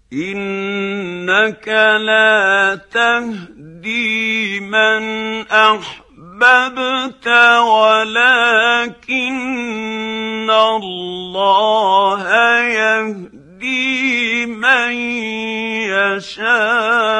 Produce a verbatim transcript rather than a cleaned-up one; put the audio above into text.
إنك لا تهدي من أحببت ولكن الله يهدي من يشاء.